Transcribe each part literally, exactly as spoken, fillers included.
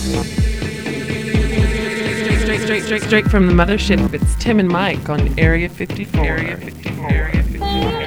Straight, straight, straight, straight from the mothership. It's Tim and Mike on Area fifty-four. Area fifty-four. Area fifty-four.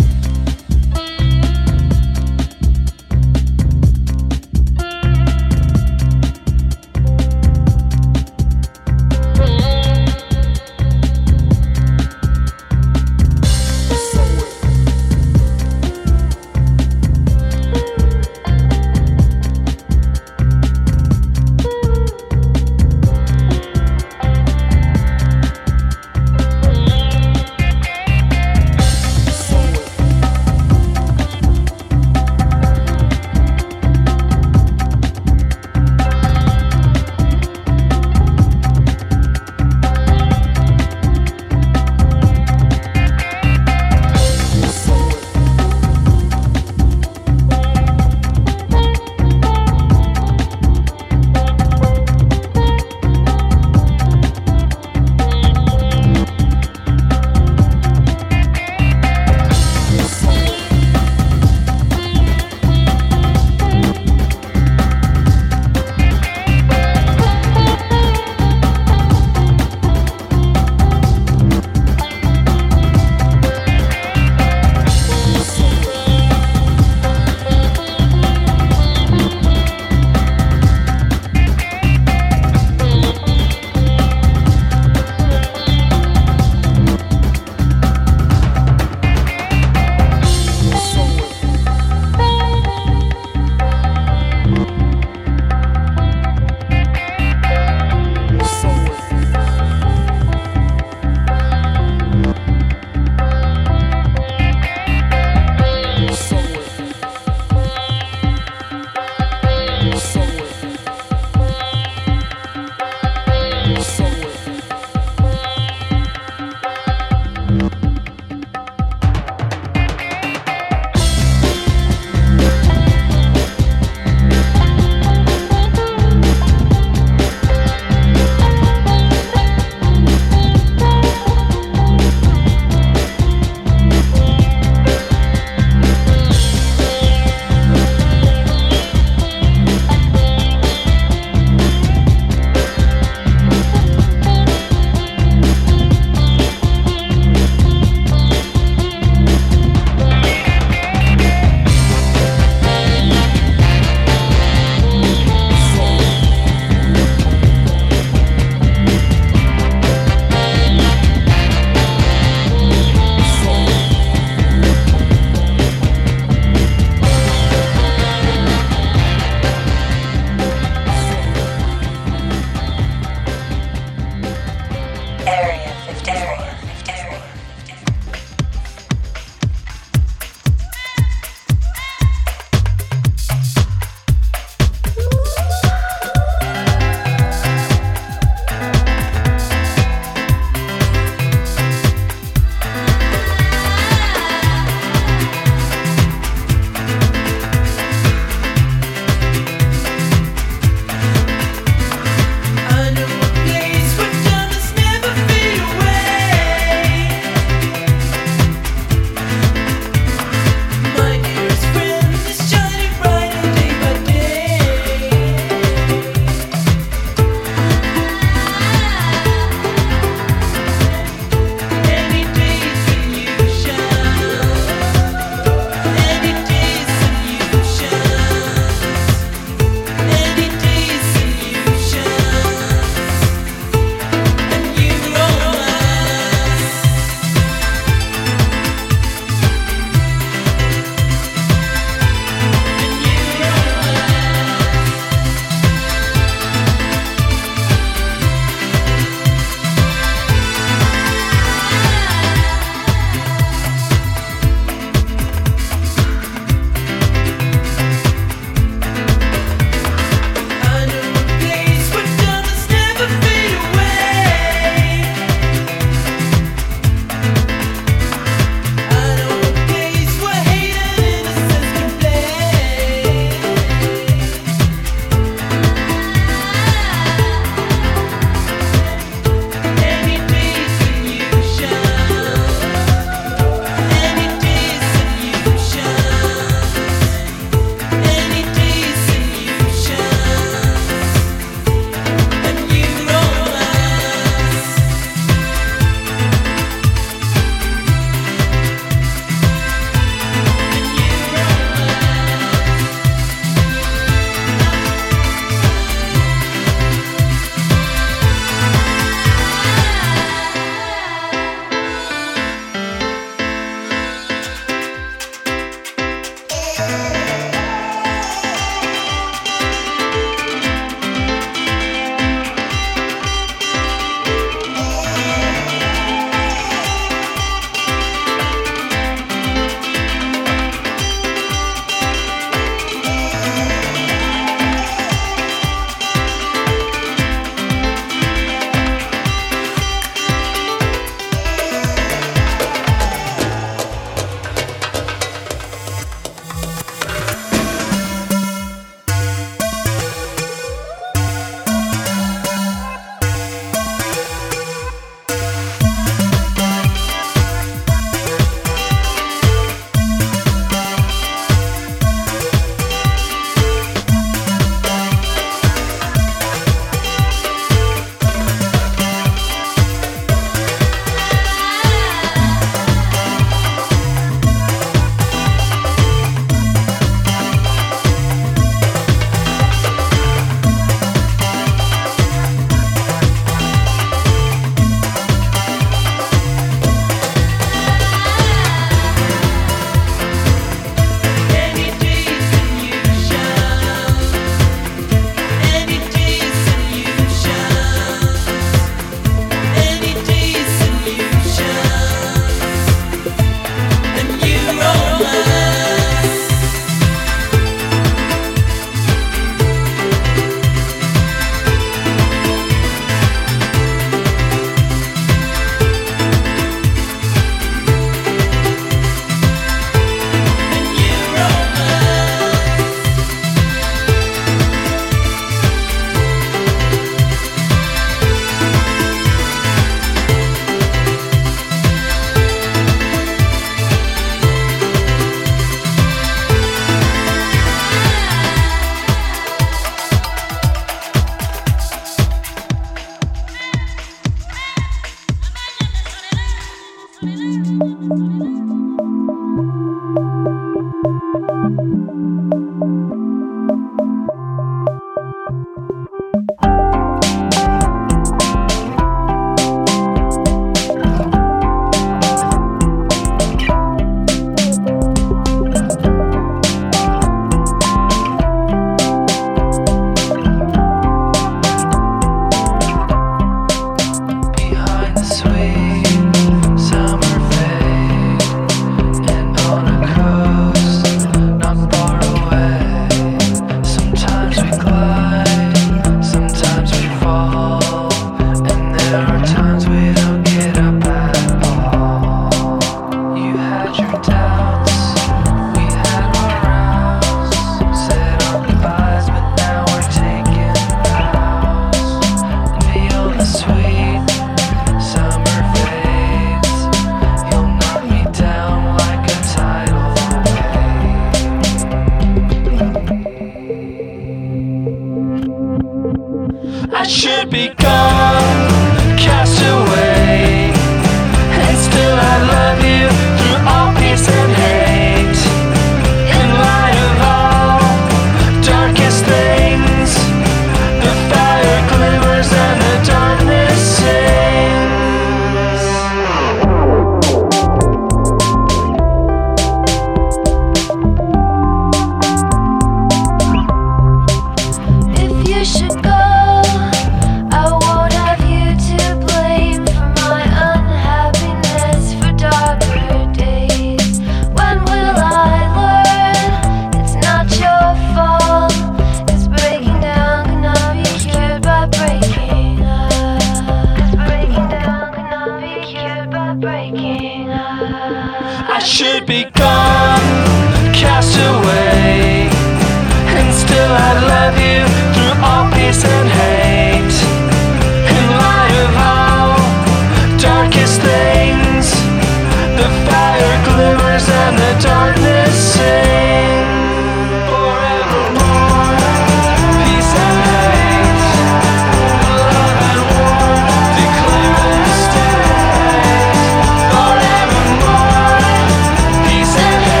should be gone, cast away, and still I'd love you through all peace and hate. In light of all darkest things, the fire glimmers and the darkness sings. Forevermore, peace and hate, love and war, declare the state. Forevermore, peace and hate.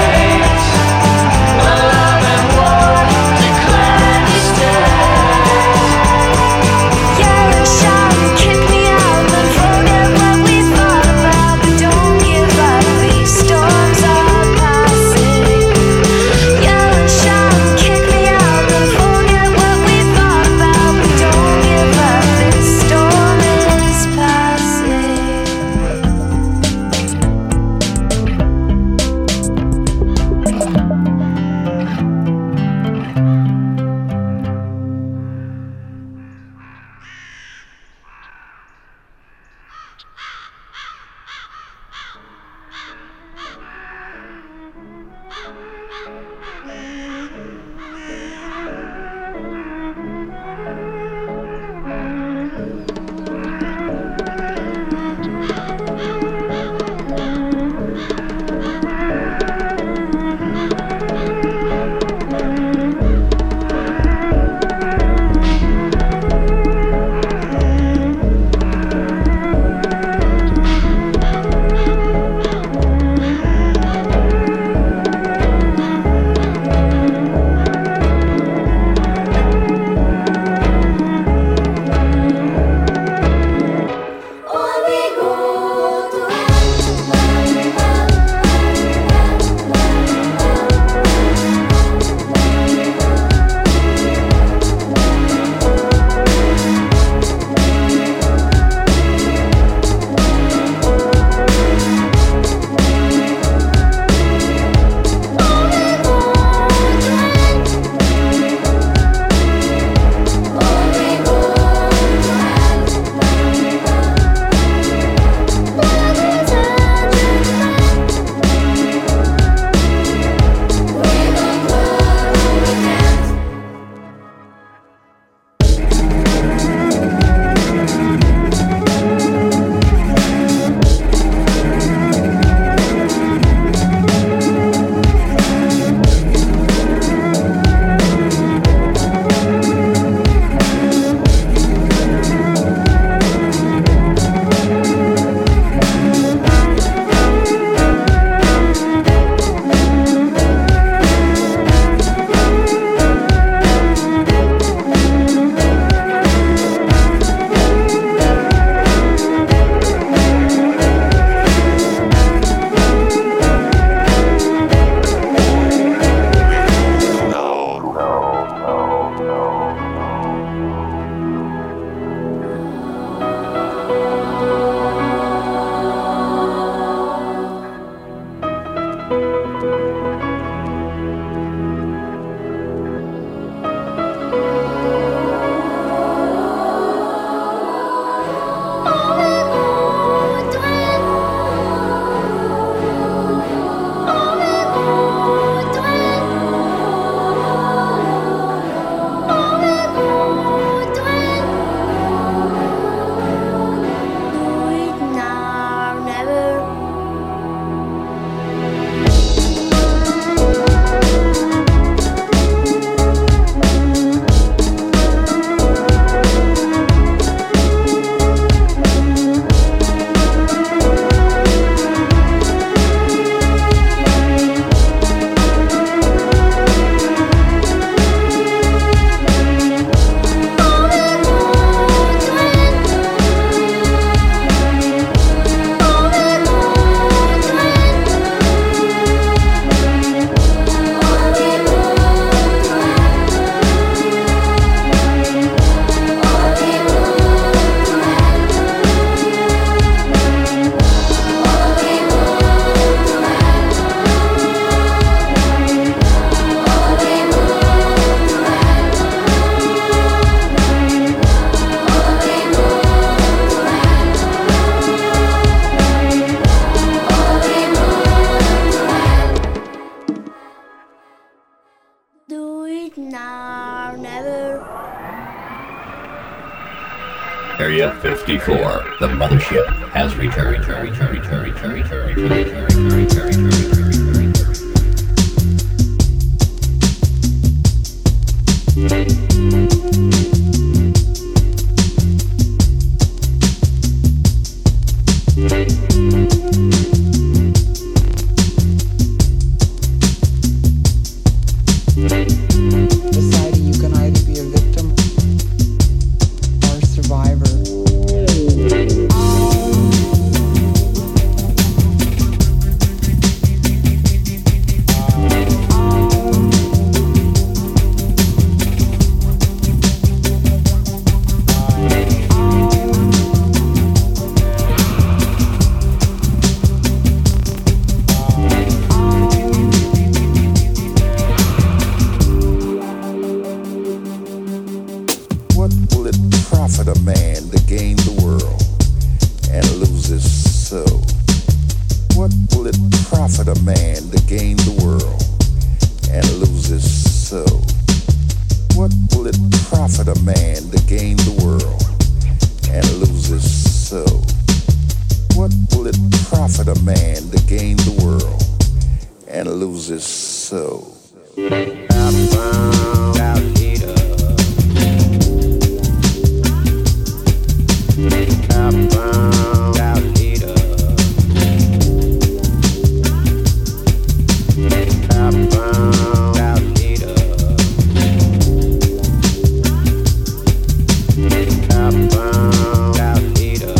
Area fifty-four, the mothership, has returned. Return, return, return, return, return, return, return, return, return, return, Deciding you can either be a victim or a survivor. What will it profit a man to gain the world and lose his soul? What will it profit a man to gain the world and lose his soul? What will it profit a man to gain the world and lose his soul? What will it profit a man to gain the world and lose his soul? I found out later. I found out later. I found out later. I found out later.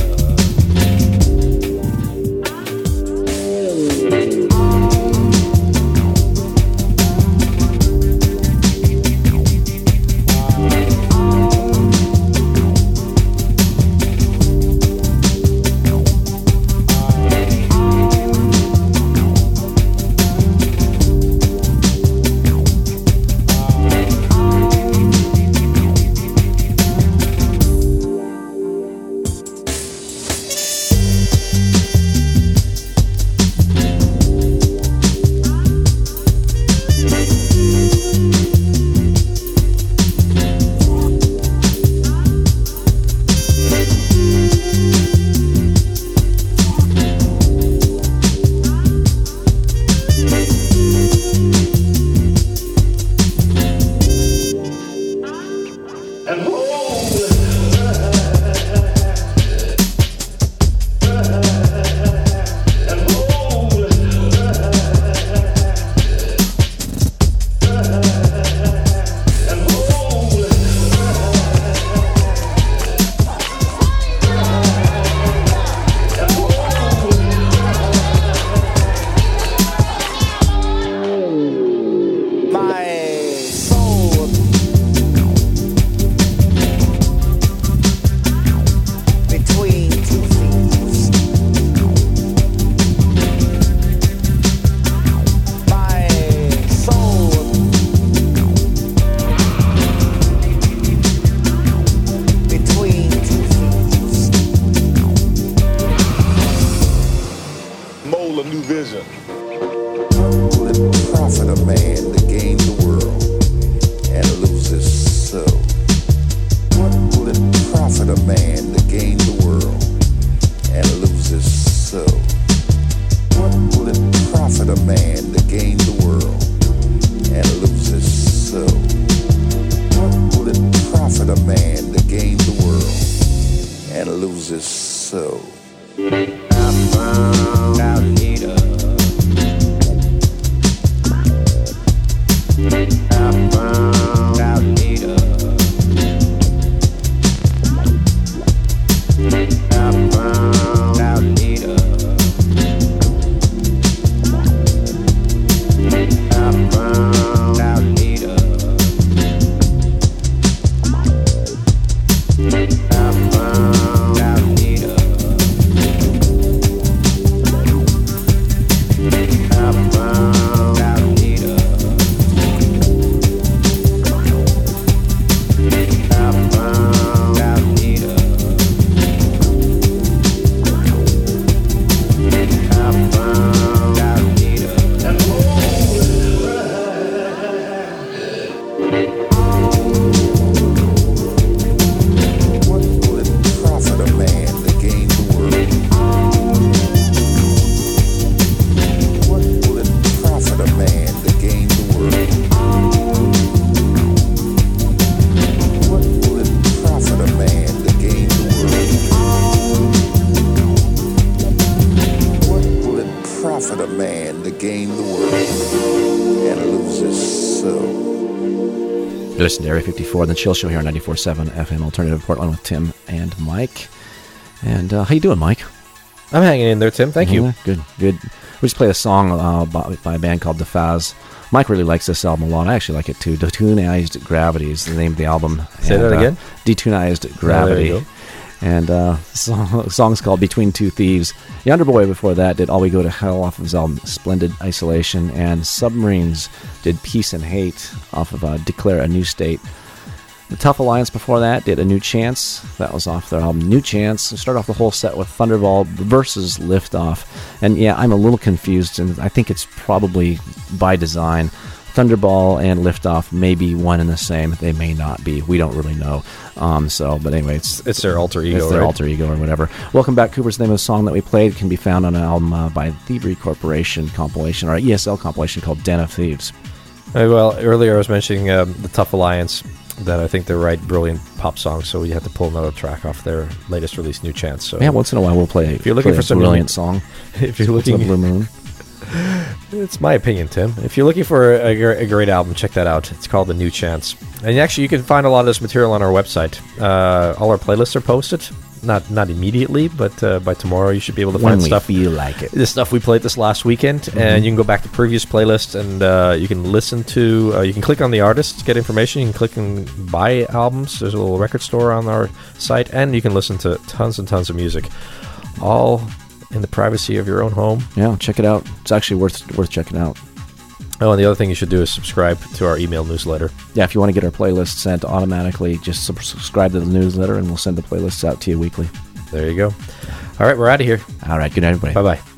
profit a man to gain the world and lose his soul? You listen to Area fifty-four, the Chill Show here on ninety-four point seven F M Alternative Portland with Tim and Mike. And uh, how you doing, Mike? I'm hanging in there, Tim. Thank yeah, you. Good, good. We just played a song uh, by, by a band called DeFaz. Mike really likes this album a lot. I actually like it too. Detunized Gravity is the name of the album. Say and, that again? Uh, Detunized Gravity. Oh, there you go. And uh, the song, song's called Between Two Thieves. Yonder Boy before that did All We Go to Hell off of his album Splendid Isolation. And Submarines did Peace and Hate off of uh, Declare a New State. The Tough Alliance before that did A New Chance. That was off their album New Chance. Start off the whole set with Thunderball versus Liftoff. And yeah, I'm a little confused, and I think it's probably by design. Thunderball and Liftoff may be one and the same. They may not be. We don't really know. Um, so, but anyway, it's it's their alter ego. It's their right? alter ego or whatever. Welcome Back, Cooper's the name of the song that we played. Can be found on an album uh, by Thievery Corporation compilation, or E S L compilation called Den of Thieves. Uh, well, earlier I was mentioning um, the Tough Alliance, that I think they write brilliant pop songs, so you have to pull another track off their latest release, New Chance. So yeah, once in a while we'll play. If you're looking play for a some brilliant new, song, if you're looking Blue Moon. It's my opinion, Tim. If you're looking for a, a great album, check that out. It's called The New Chance. And actually, you can find a lot of this material on our website. Uh, all our playlists are posted. Not not immediately, but uh, by tomorrow you should be able to when find we stuff. feel like it. The stuff we played this last weekend, mm-hmm. and you can go back to previous playlists, and uh, you can listen to. Uh, you can click on the artists, get information. You can click and buy albums. There's a little record store on our site, and you can listen to tons and tons of music, all in the privacy of your own home. Yeah, check it out. It's actually worth worth checking out. Oh, and the other thing you should do is subscribe to our email newsletter. Yeah, if you want to get our playlists sent automatically, just subscribe to the newsletter, and we'll send the playlists out to you weekly. There you go. All right, we're out of here. All right, good night, everybody. Bye-bye.